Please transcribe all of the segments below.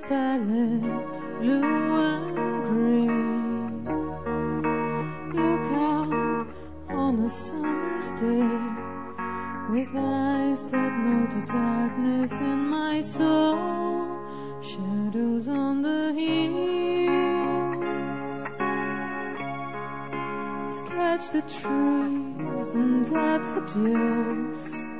palette, blue and gray. Look out on a summer's day, with eyes that know the darkness in my soul, shadows on the hills. Sketch the trees and daffodils,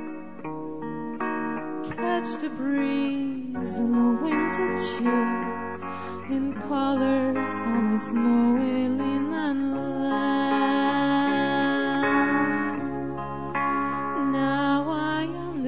catch the breeze and the winter chills, in colors on a snowy linen land. Now I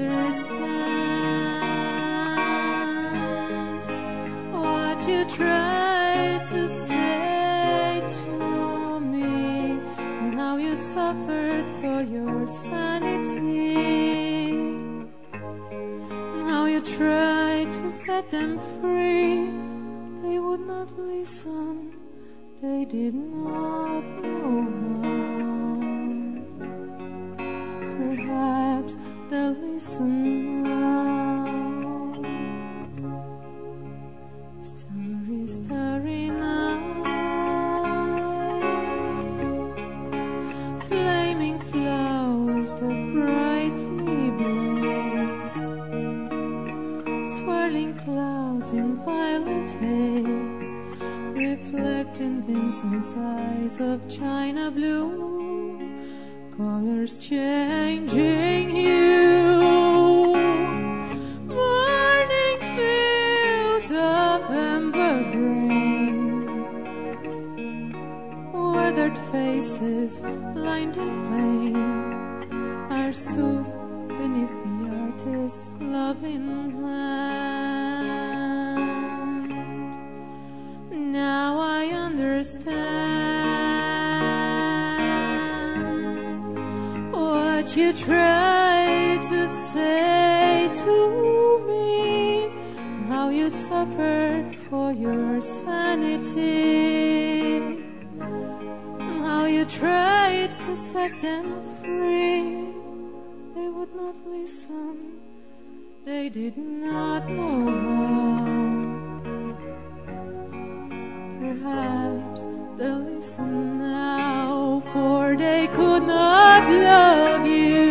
understand what you tried to say to me, and how you suffered for your sanity, and how you tried to set them free. They would not listen, they did not know how. Perhaps they'll listen now. Starry, starry night, flaming flowers that brightly blaze, swirling clouds in violet haze, reflecting Vincent's eyes of china blue, colors changing hue. Morning fields of amber grain, weathered faces lined in pain, are soothed beneath the artist's loving hand. Now I understand what you tried to say to me, and how you suffered for your sanity, and how you tried to set them free. They would not listen, they did not know how. Perhaps they'll listen now, for they could not love you,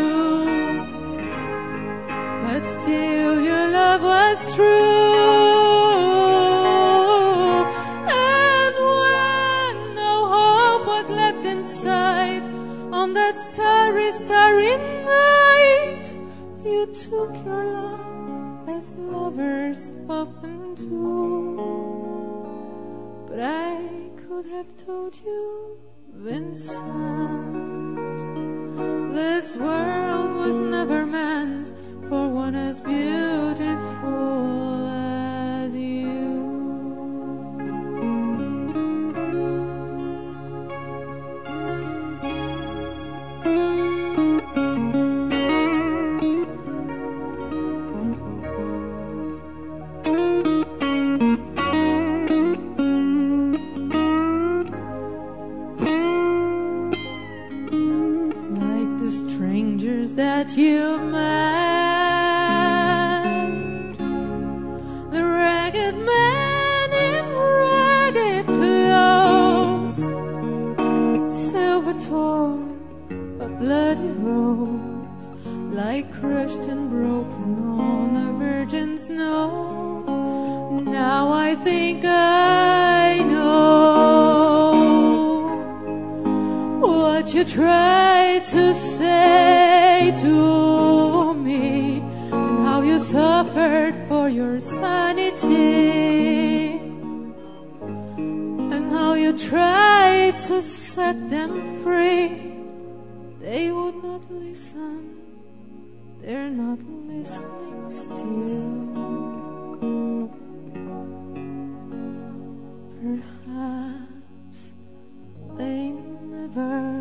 but still your love was true. And when no hope was left inside, on that starry, starry night, you took your love as lovers often do. But I could have told you, Vincent, this world was never meant for one as beautiful as you. That you met, the ragged man in ragged clothes, silver torn, a bloody rose, like crushed and broken on a virgin snow. Now I think I know what you tried to say to me, and how you suffered for your sanity, and how you tried to set them free. They would not listen, they're not listening still. Perhaps they never